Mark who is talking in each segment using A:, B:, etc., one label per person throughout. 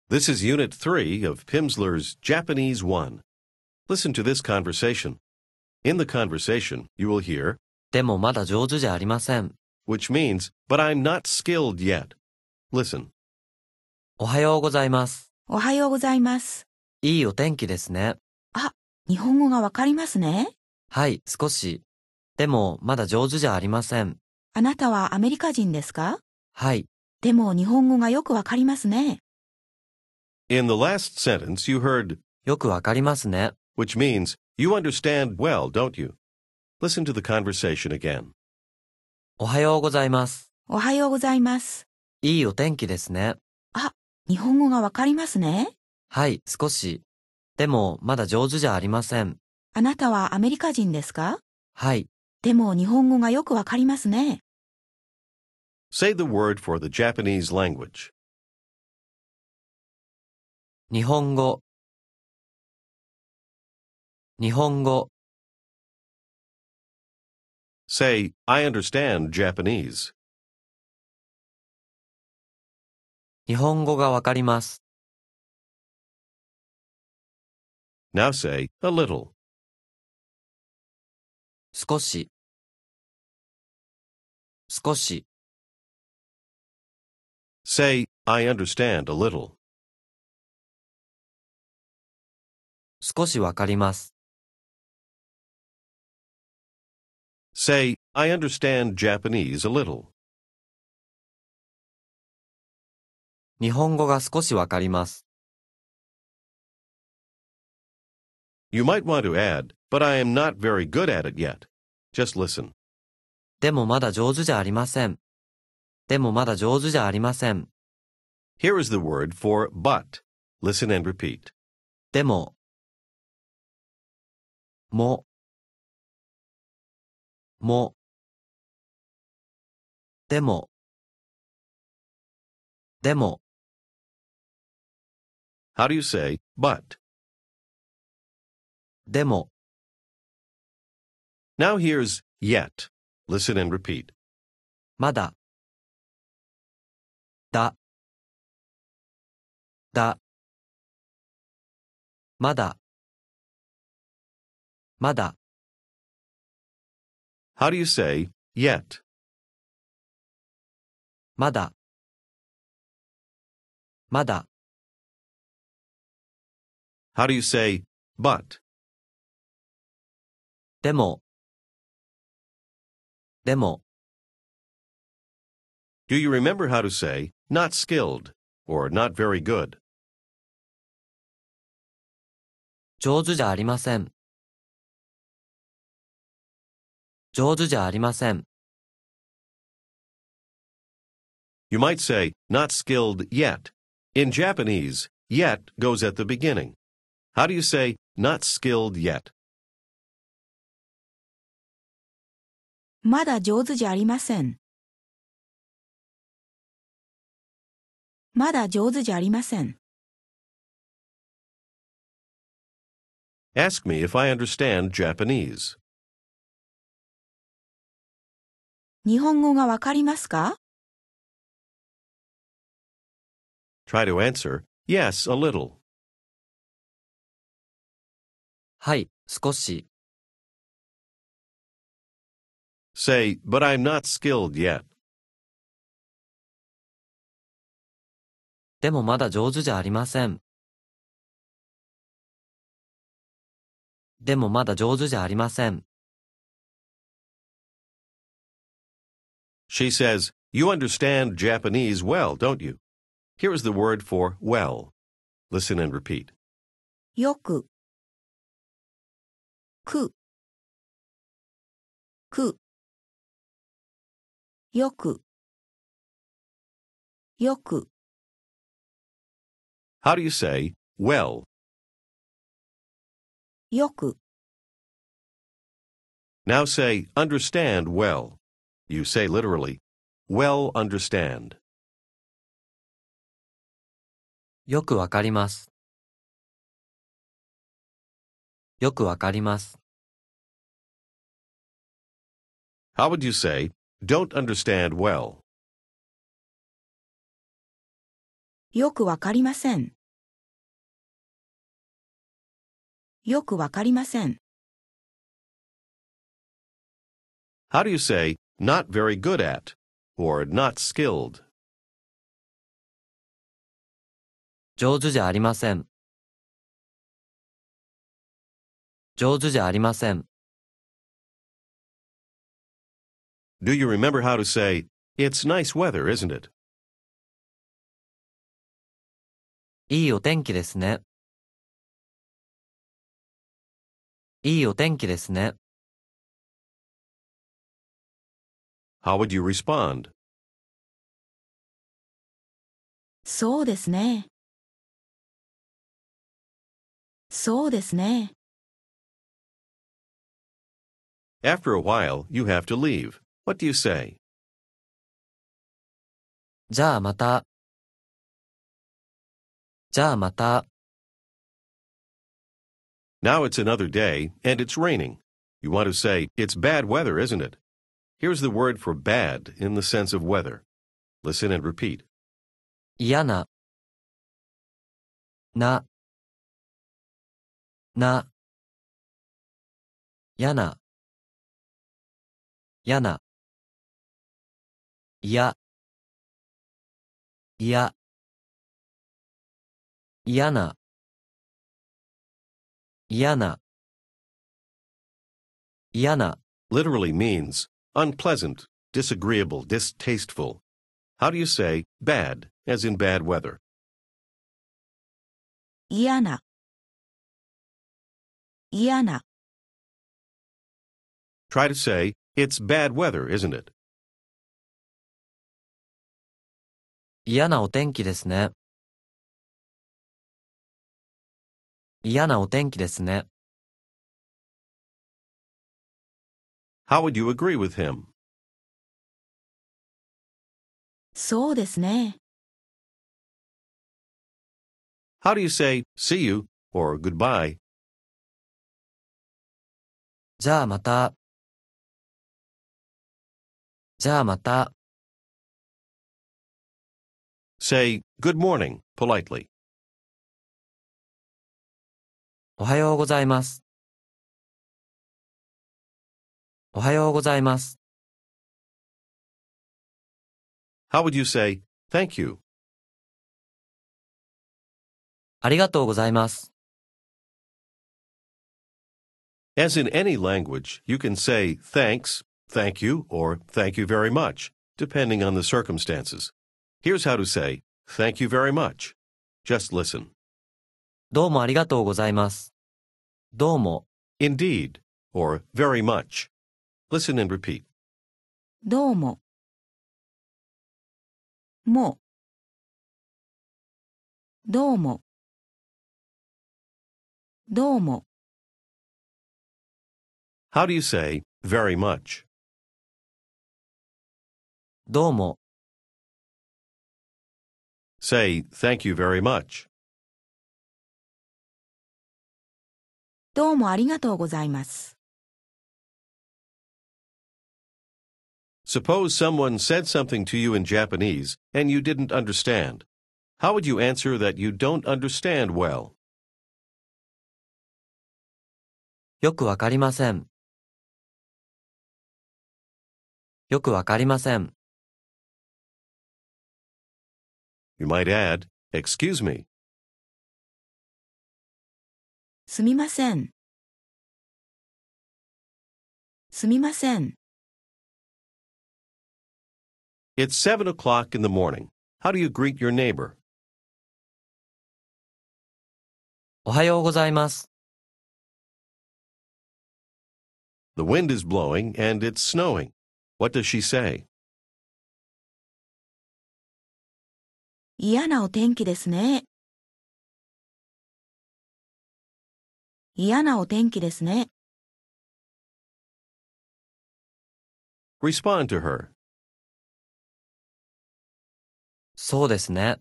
A: This is Unit 3 of Pimsleur's Japanese 1. Listen to this conversation. In the conversation, you will hear,
B: でもまだ上手じゃありません。
A: which means, but I'm not skilled yet. Listen.
B: おはようございます。
C: おはようございます。
B: いいお天気ですね。
C: あ、日本語がわかりますね。
B: はい、少し。でもまだ上手じゃありません。
C: あなたはアメリカ人ですか？
B: はい。
C: でも日本語がよくわかりますね。
A: In the last sentence, you heard,
B: よくわかりますね。
A: which means, you understand well, don't you? Listen to the conversation again.
B: おはようございます。
C: おはようございます。
B: いいお天気ですね。
C: あ、日本語がわかりますね。
B: はい、少し。でもまだ上手じゃありません。
C: あなたはアメリカ人ですか？
B: はい。
C: でも日本語がよくわかりますね。
A: Say the word for the Japanese language.
B: 日本語。日本語。
A: Say, I understand Japanese.
B: 日本語がわかります。
A: Now say, a little.
B: 少し。少し。
A: Say, I understand a little.
B: 少しわかります。
A: Say, I understand Japanese a little.
B: 日本語が少しわかります。
A: You might want to add, but I am not very good at it yet. Just listen.
B: でもまだ上手じゃありません。でもまだ上手じゃありません。
A: Here is the word for but. Listen and repeat.
B: でも。も。も。でも。でも。
A: How do you say but?
B: でも。
A: Now here's yet. Listen and repeat.
B: まだ。だ。だ。まだ。まだ。
A: How do you say yet?
B: まだ。まだ。
A: How do you say but?
B: でも。でも。
A: Do you remember how to say not skilled or not very good?
B: 上手じゃありません。上手じゃありません。
A: You might say not skilled yet. In Japanese, yet goes at the beginning. How do you say not skilled yet?
C: まだ上手じゃありません。まだ上手じゃありません。
A: Ask me if I understand Japanese.
C: 日本語がわかりますか？
A: Try to answer, yes, a little.
B: はい、少し。
A: Say, but I'm not skilled yet.
B: でもまだ上手じゃありません。でもまだ上手じゃありません。
A: She says, you understand Japanese well, don't you? Here is the word for well. Listen and repeat.
C: よく。く。く。よく。よく。
A: How do you say well?
C: よく。
A: Now say understand well. You say literally, well understand.
B: よくわかります。よくわかります。
A: How would you say, don't understand well?
C: よくわかりません。 よくわかりません。
A: How do you say not very good at or not skilled?
B: 上手じゃありません。上手じゃありません。
A: Do you remember how to say, it's nice weather, isn't it?
B: いいお天気ですね。いいお天気ですね。
A: How would you respond?
C: そうですね。そうですね。
A: After a while, you have to leave. What do you say?
B: じゃあまた。じゃあまた。
A: Now it's another day, and it's raining. You want to say, it's bad weather, isn't it? Here's the word for bad in the sense of weather. Listen and repeat.
B: 嫌な。な。な。嫌な。嫌な。いや。いや。嫌な。嫌な。嫌な。
A: Literally means unpleasant, disagreeable, distasteful. How do you say bad, as in bad weather?
C: 嫌な。嫌な。
A: Try to say, it's bad weather, isn't it?
B: 嫌なお天気ですね。嫌なお天気ですね。
A: How would you agree with him?
C: そうですね。
A: How do you say see you or goodbye?
B: じゃあまた。じゃあまた。
A: Say good morning politely.
B: おはようございます。おはようございます。
A: How would you say thank you?
B: ありがとうございます。
A: As in any language, you can say thanks, thank you, or thank you very much, depending on the circumstances. Here's how to say thank you very much. Just listen.
B: どうもありがとうございます。どうも。
A: Indeed, or very much. Listen and repeat.
C: どうも。も。どうも。どうも。
A: How do you say very much?
B: どうも。
A: Say thank you very much.
C: どうもありがとうございます。
A: Suppose someone said something to you in Japanese and you didn't understand. How would you answer that you don't understand well?
B: よくわかりません。よくわかりません。
A: You might add, excuse me.
C: すみません。すみません。
A: It's 7 o'clock in the morning. How do you greet your neighbor?
B: おはようございます。
A: The wind is blowing and it's snowing. What does she say?
C: 嫌なお天気ですね。嫌なお天気ですね。
A: Respond to her.
B: そうですね。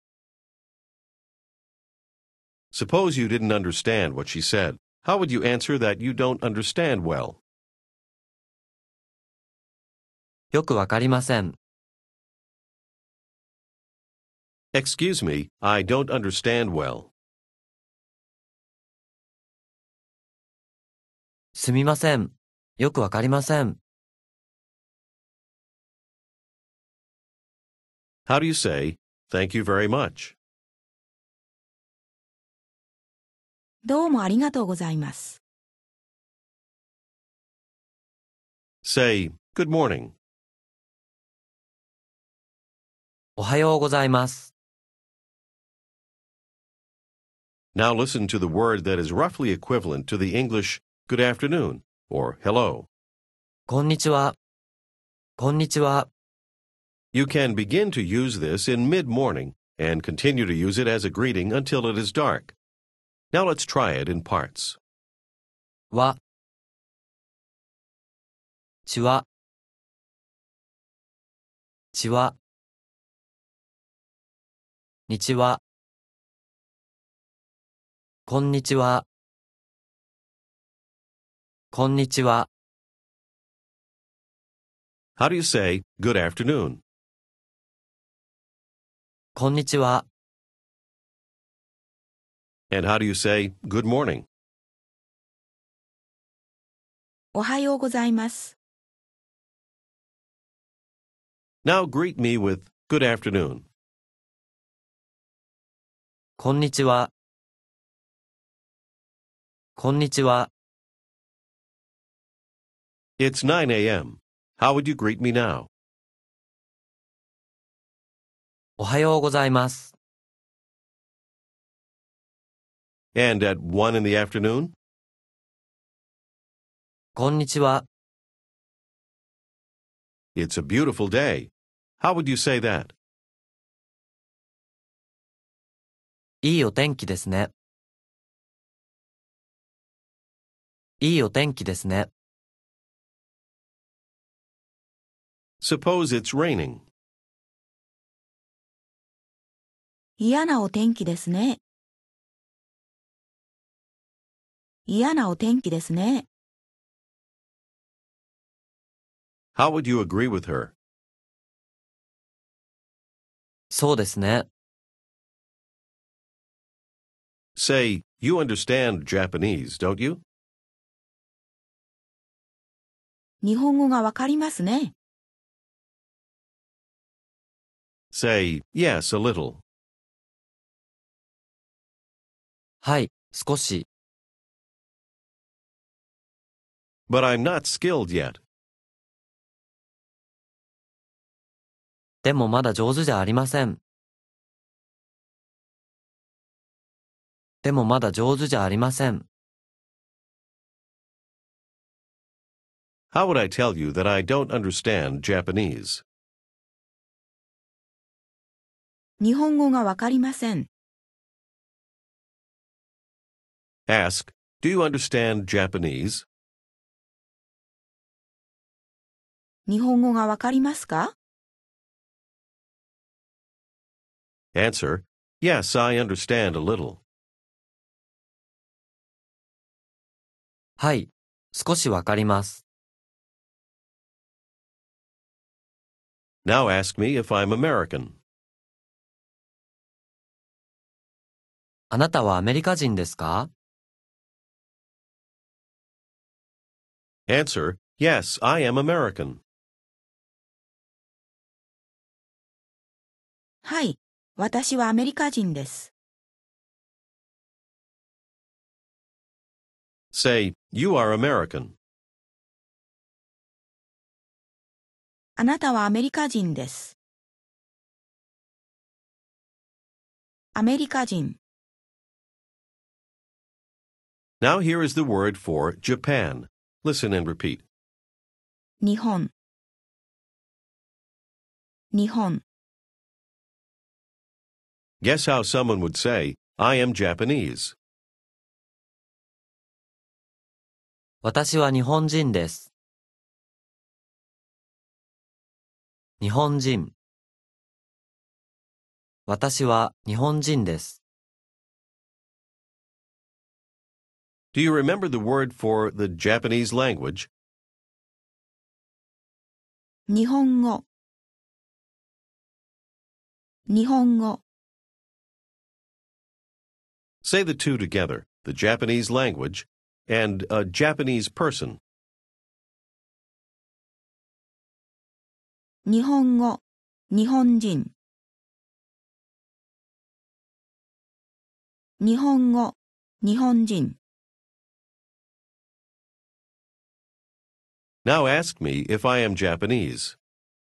A: Suppose you didn't understand what she said. How would you answer that you don't understand well?
B: よくわかりません。
A: Excuse me, I don't understand well.
B: すみません。よくわかりません。
A: How do you say, thank you very much?
C: どうもありがとうございます。
A: Say, good morning.
B: おはようございます。
A: Now listen to the word that is roughly equivalent to the English good afternoon or hello.
B: こんにちは。こんにちは。
A: You can begin to use this in mid-morning and continue to use it as a greeting until it is dark. Now let's try it in parts.
B: は、ちは、ちは、にちは、こんにちは、こんにちは。
A: How do you say good afternoon?
B: こんにちは。
A: And how do you say good morning?
C: おはようございます。
A: Now greet me with good afternoon.
B: こんにちは。こんにちは。
A: It's 9 a.m. How would you greet me now?
B: おはようございます。
A: And at 1 in the afternoon?
B: こんにちは。
A: It's a beautiful day. How would you say that?
B: いいお天気ですね。いいお天気ですね。
A: Suppose it's raining.
C: 嫌なお天気ですね。嫌なお天気ですね。
A: How would you agree with her?
B: そうですね。
A: Say, you understand Japanese, don't you?
C: 日本語がわかりますね。
A: Say, yes, a little.
B: はい、少し。
A: But I'm not skilled yet.
B: でもまだ上手じゃありません。でもまだ上手じゃありません。
A: How would I tell you that I don't understand Japanese?
C: 日本語がわかりません。
A: Ask, do you understand Japanese?
C: 日本語がわかりますか？
A: Answer, yes, I understand a little.
B: はい、少しわかります。
A: Now ask me if I'm American.
B: あなたはアメリカ人ですか？
A: Answer, yes, I am American.
C: はい、私はアメリカ人です。
A: Say, you are American.
C: あなたはアメリカ人です。アメリカ人。
A: Now here is the word for Japan. Listen and repeat.
C: 日本。日本。
A: Guess how someone would say, I am Japanese.
B: 私は日本人です。日本人。私は日本人です。
A: Do you remember the word for the Japanese language?
C: 日本語。日本語。
A: Say the two together. The Japanese language and a Japanese person.
C: 日本語、日本人。日本語、日本人。
A: Now ask me if I am Japanese.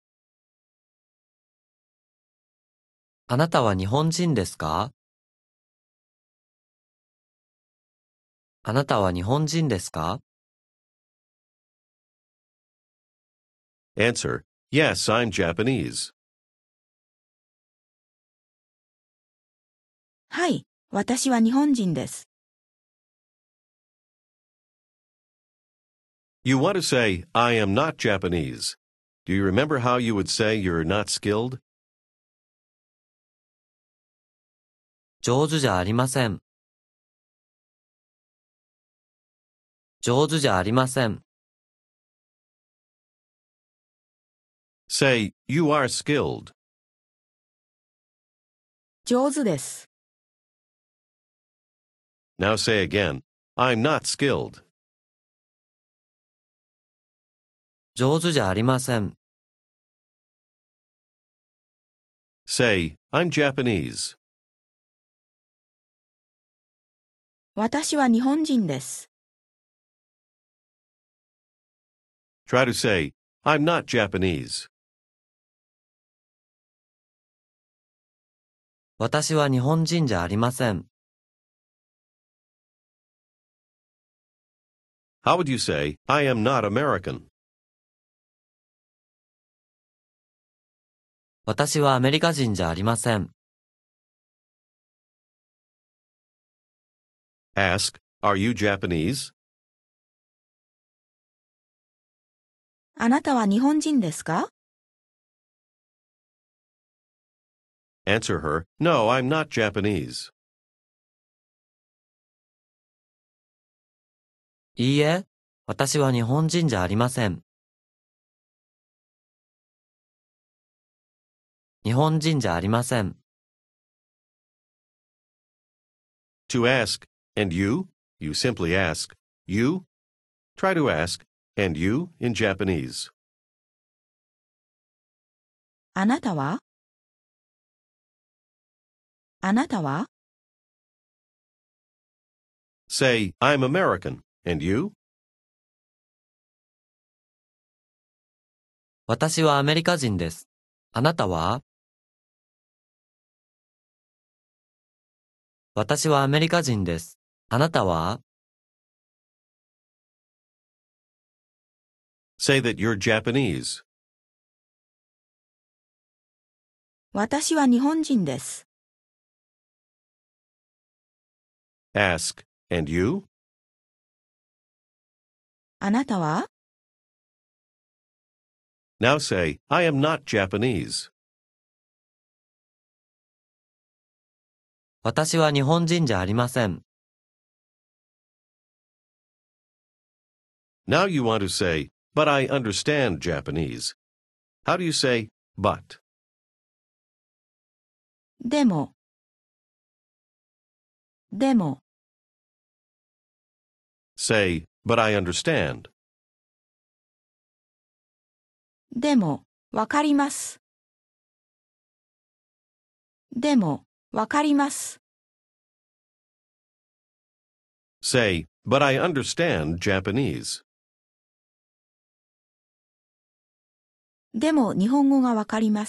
B: あなたは日本人ですか？あなたは日本人ですか？
A: Answer, Yes, I'm Japanese.
C: はい、私は日本人です。
A: You want to say, I am not Japanese. Do you remember how you would say you're not skilled?
B: 上手じゃありません。上手じゃありません。
A: Say, you are skilled.
C: 上手です。
A: Now say again, I'm not skilled.
B: 上手じゃありません。
A: Say, I'm Japanese.
C: 私は日本人です。
A: Try to say, I'm not Japanese.
B: 私は日本人じゃありません。
A: How would you say, I am not American?
B: 私はアメリカ人じゃありません。
A: Ask, Are you Japanese?
C: あなたは日本人ですか？
A: Answer her, No, I'm not Japanese.
B: いいえ、私は日本人じゃありません。日本人じゃありません。
A: To ask, And you? You simply ask, You? Try to ask, And you in Japanese.
C: あなたは？あなたは？
A: Say, I'm American. And you?
B: 私はアメリカ人です。あなたは？私はアメリカ人です。あなたは？
A: Say that you're Japanese.
C: 私は日本人です。
A: Ask, And you?
C: あなたは？
A: Now say, I am not Japanese.
B: 私は日本人じゃありません。
A: Now you want to say, But I understand Japanese. How do you say, but?
C: でも。でも。
A: Say, But I understand.
C: でも、わかります。でも、わかります。
A: Say, But I understand Japanese.
C: でも、日本語がわかります。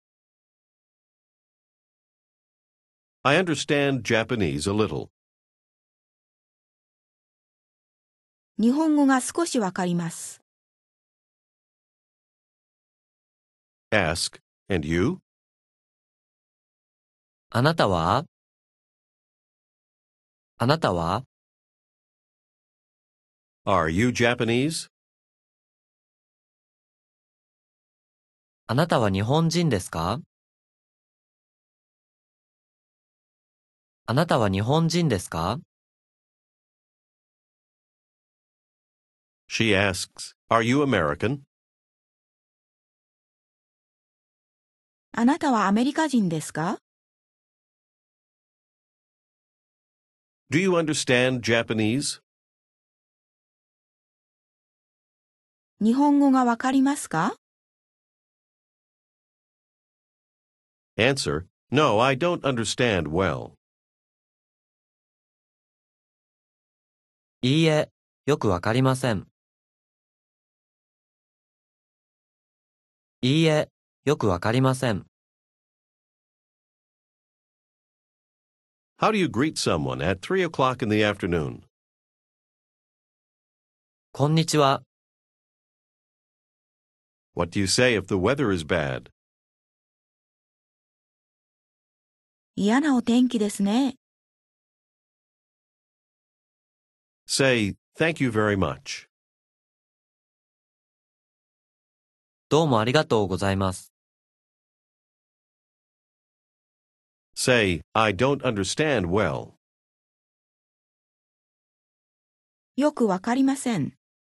A: I understand Japanese a little.
C: 日本語が少しわかります。
A: Ask, And you?
B: あなたは？あなたは？
A: Are you Japanese?
B: あなたは日本人ですか？あなたは日本人ですか？
A: She asks, Are you American?
C: あなたはアメリカ人ですか？
A: Do you understand Japanese?
C: 日本語がわかりますか？
A: Answer: No, I don't understand well.
B: いいえ、よくわかりません。いいえ、よくわかりません。
A: How do you greet someone at 3 o'clock in the afternoon?
B: こんにちは。
A: What do you say if the weather is bad?
C: 嫌なお天気ですね。
A: Say, Thank you very much.
B: どうもありがとうございます。
A: Say, I don't understand well.
C: よくわかりません。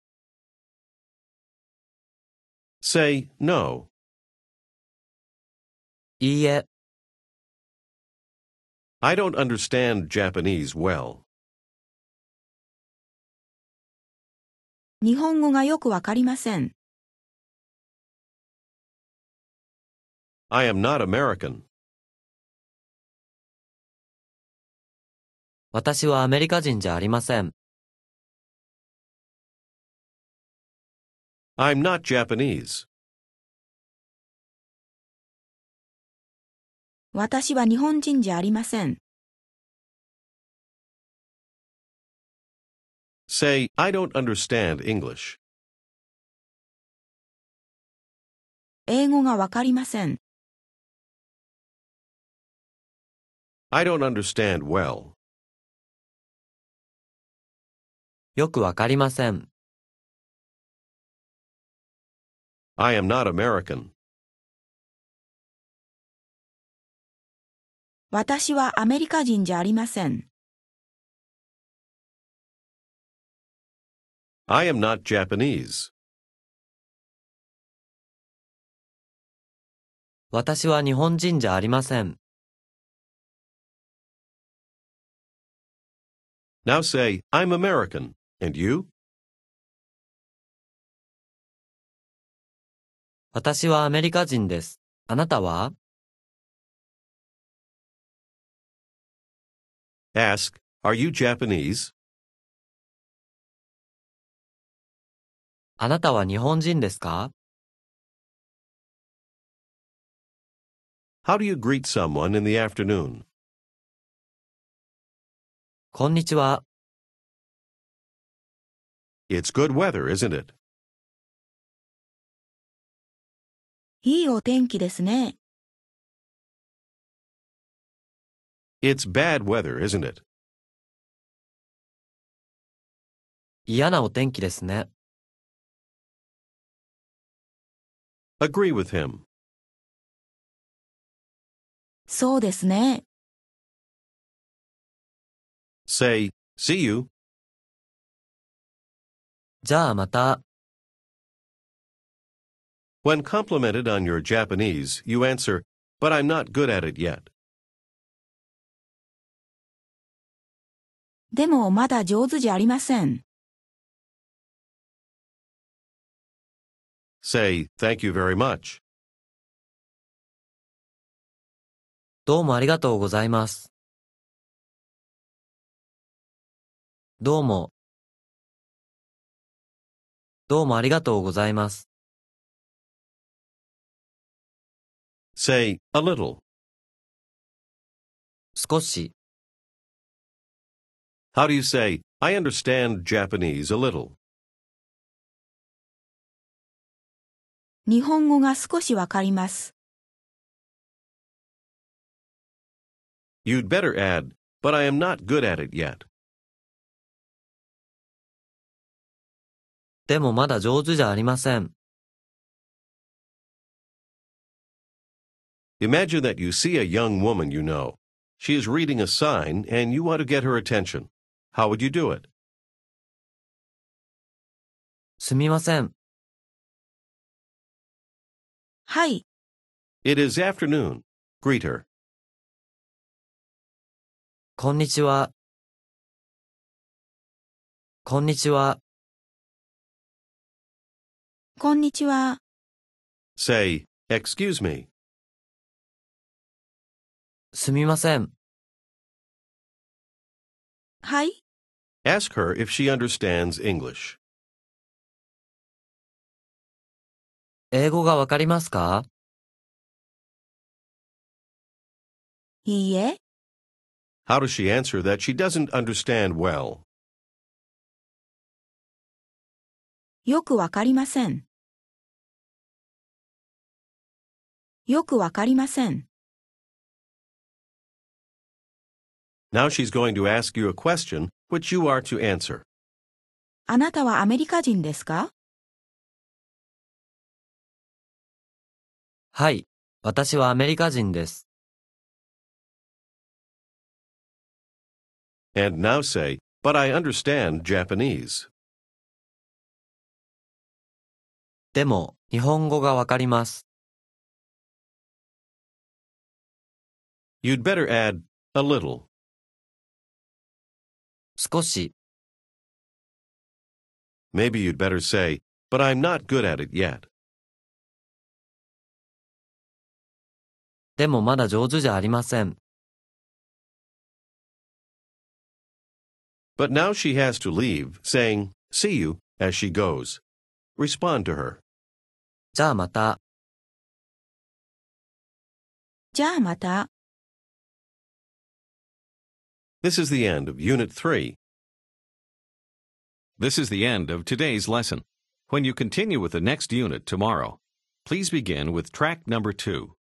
A: Say, No.
B: いいえ、
A: I don't understand Japanese well.
C: 日本語がよくわかりません。
A: I am not American.
B: 私はアメリカ人じゃありません。
A: I'm not Japanese.
C: 私は日本人じゃありません。
A: Say, I don't understand English.
C: 英語がわかりません。
A: I don't understand well.
B: よくわかりません。
A: I am not American.
C: 私はアメリカ人じゃありません。
A: I am not Japanese.
B: 私は日本人じゃありません。
A: Now say, I'm American. And you?
B: 私はアメリカ人です。あなたは？
A: Ask, Are you Japanese?
B: あなたは日本人ですか？
A: How do you greet someone in the afternoon?
B: こんにちは。
A: It's good weather, isn't it?
C: いいお天気ですね。
A: It's bad weather, isn't it?
B: 嫌なお天気ですね。
A: Agree with him.
C: そうですね。
A: Say, See you.
B: じゃあまた。
A: When complimented on your Japanese, you answer, But I'm not good at it yet.
C: でもまだ上手じゃありません。
A: Say, Thank you very much.
B: どうもありがとうございます。どうも。どうもありがとうございます。
A: Say, A little.
B: 少し。
A: How do you say, I understand Japanese a little?
C: 日本語が少しわかります。
A: You'd better add, But I am not good at it yet.
B: でもまだ上手じゃありません。
A: Imagine that you see a young woman you know. She is reading a sign and you want to get her attention. How would you do it?
B: すみません。
C: はい。
A: It is afternoon. Greet her.
B: こんにちは。こんにちは。
C: こんにちは。
A: Say, excuse me.
B: すみません。
C: はい。
A: Ask her if she understands English.
B: 英語がわかりますか？
C: いいえ。
A: How does she answer that she doesn't understand well?
C: よくわかりません。よくわかりません。
A: Now she's going to ask you a question which you are to answer.
C: あなたはアメリカ人ですか？
B: はい、私はアメリカ人です。
A: And now say, but I understand Japanese.
B: でも、日本語がわかります。
A: You'd better add a little.
B: 少し。
A: Maybe you'd better say, but I'm not good at it yet.
B: でもまだ上手じゃありません。
A: But now she has to leave, saying, see you, as she goes. Respond to her.
B: じゃあまた。
C: じゃあまた。
A: This is the end of Unit 3. This is the end of today's lesson. When you continue with the next unit tomorrow, please begin with track number 2.